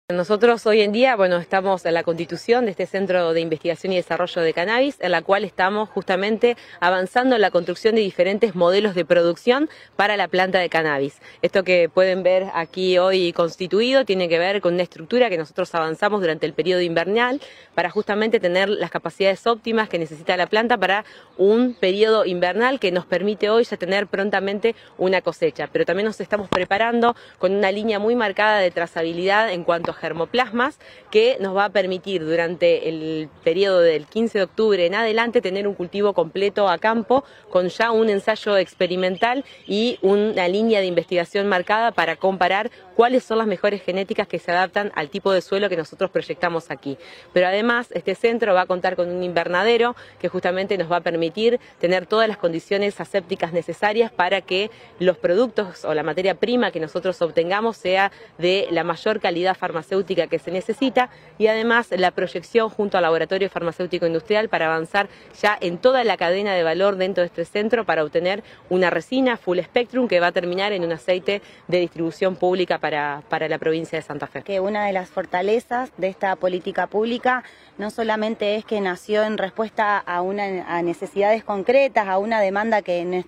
Nosotros hoy en día, estamos en la constitución de este Centro de Investigación y Desarrollo de Cannabis, en la cual estamos justamente avanzando en la construcción de diferentes modelos de producción para la planta de cannabis. Esto que pueden ver aquí hoy constituido tiene que ver con una estructura que nosotros avanzamos durante el periodo invernal para justamente tener las capacidades óptimas que necesita la planta para un periodo invernal que nos permite hoy ya tener prontamente una cosecha. Pero también nos estamos preparando con una línea muy marcada de trazabilidad en cuanto a germoplasmas que nos va a permitir durante el periodo del 15 de octubre en adelante tener un cultivo completo a campo con ya un ensayo experimental y una línea de investigación marcada para comparar cuáles son las mejores genéticas que se adaptan al tipo de suelo que nosotros proyectamos aquí. Pero además este centro va a contar con un invernadero que justamente nos va a permitir tener todas las condiciones asépticas necesarias para que los productos o la materia prima que nosotros obtengamos sea de la mayor calidad farmacéutica que se necesita, y además la proyección junto al Laboratorio Farmacéutico Industrial para avanzar ya en toda la cadena de valor dentro de este centro para obtener una resina full spectrum que va a terminar en un aceite de distribución pública para la provincia de Santa Fe. Que una de las fortalezas de esta política pública no solamente es que nació en respuesta a necesidades concretas, a una demanda que no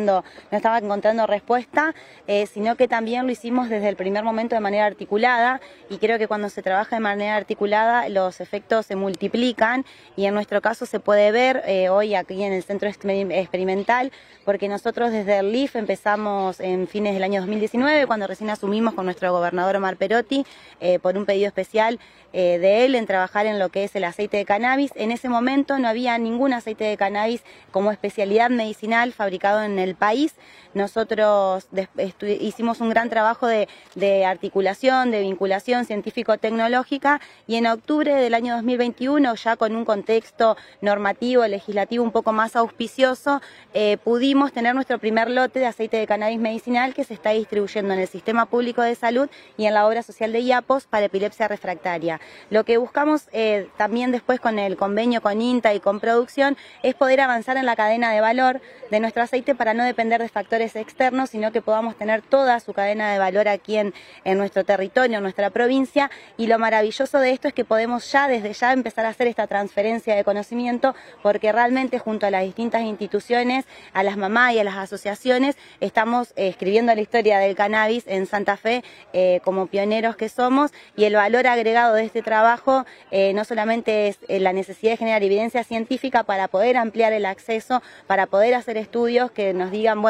estaba encontrando respuesta, sino que también lo hicimos desde el primer momento de manera articulada, y creo que cuando se trabaja de manera articulada los efectos se multiplican, y en nuestro caso se puede ver hoy aquí en el centro experimental, porque nosotros desde el LIF empezamos en fines del año 2019, cuando recién asumimos con nuestro gobernador Omar Perotti, por un pedido especial de él en trabajar en lo que es el aceite de cannabis. En ese momento no había ningún aceite de cannabis como especialidad medicinal fabricado en el país. Nosotros hicimos un gran trabajo de articulación, de vinculación científico-tecnológica, y en octubre del año 2021, ya con un contexto normativo, legislativo un poco más auspicioso, pudimos tener nuestro primer lote de aceite de cannabis medicinal que se está distribuyendo en el Sistema Público de Salud y en la obra social de IAPOS para epilepsia refractaria. Lo que buscamos también después con el convenio con INTA y con producción es poder avanzar en la cadena de valor de nuestro aceite para no depender de factores externos, sino que podamos tener toda su cadena de valor aquí en nuestro territorio, en nuestra provincia. Y lo maravilloso de esto es que podemos desde ya empezar a hacer esta transferencia de conocimiento, porque realmente junto a las distintas instituciones, a las mamás y a las asociaciones, estamos escribiendo la historia del cannabis en Santa Fe como pioneros que somos, y el valor agregado de este trabajo no solamente es la necesidad de generar evidencia científica para poder ampliar el acceso, para poder hacer estudios que nos digan,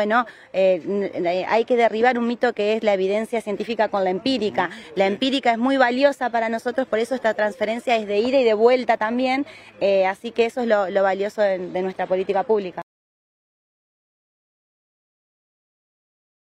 hay que derribar un mito que es la evidencia científica con la empírica. La empírica es muy valiosa para nosotros, por eso esta transferencia es de ida y de vuelta también, así que eso es lo valioso de nuestra política pública.